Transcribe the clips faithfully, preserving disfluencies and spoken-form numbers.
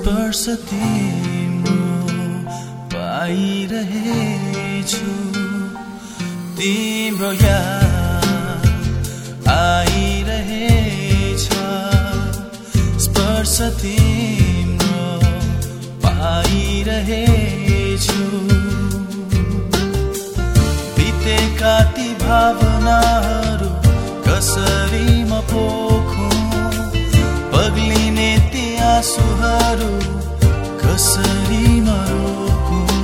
स्पर्श तिम्रो पाइरहेछु, तिम्रो याद आइरहेछ। स्पर्श तिम्रो पाइरहेछु, बितेका ती भावनाहरू कसरी म पोखौं, पग्लिने ती आँसुहरू कसरी म रोकौं।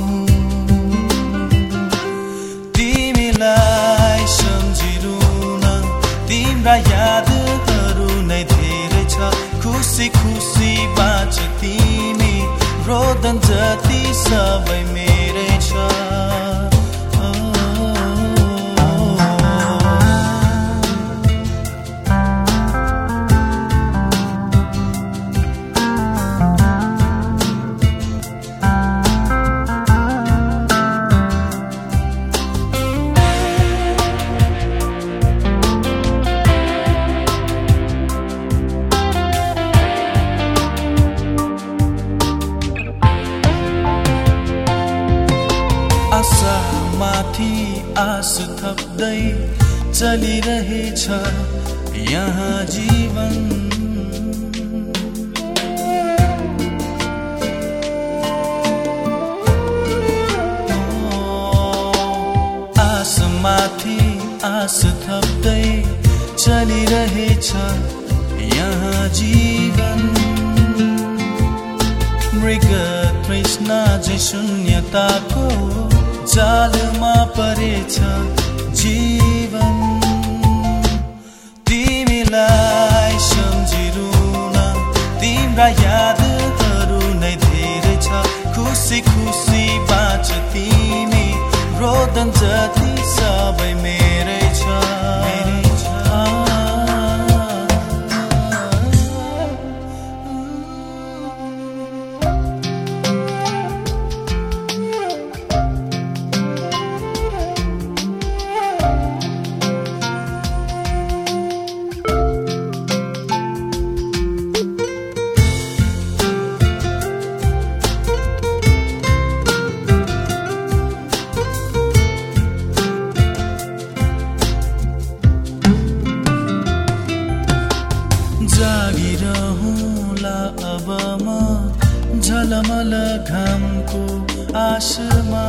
तिमीलाई सम्झिरुन तिम्रा यादहरू नै धेरै छ, खुसी खुसी बाँच तिमी, रोदन जति सबै मेरै छ। आशा माथि आस थप्दै चलिरहेछ यहाँ जीवन। आस माथि आस थप्दै चलिरहेछ यहाँ जीवन। मृग तृष्णा झै शून्यताको जालमा परेछ जीवन। तिमीलाई सम्झिरुन तिम्रा यादहरू नै धेरै छ, खुसी खुसी बाँच तिमी, रोदन जति सबै मेरै छ। जागिरहुँला अब म झलमल घामको आशमा।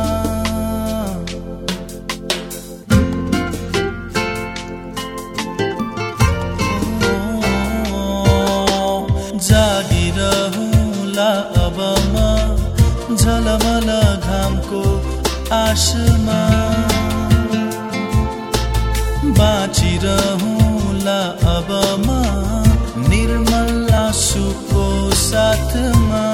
जागिरहुँला अब म झलमल घामको आशमा, बाँचिरहुँला अब म निर्मल आँसुको साथमा।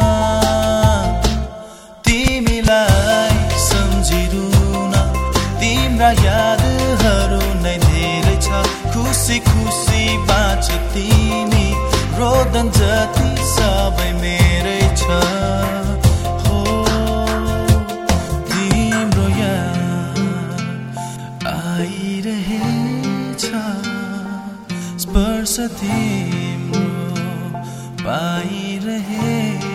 तिमीलाई सम्झिरुन तिम्रा यादहरू नै धेरै छ, खुसी खुसी बाँच तिमी, रोदन जति सबै मेरै छ। हो तिम्रो याद आइरहेछ, स्पर्श तिम्रो पाइरहेछ।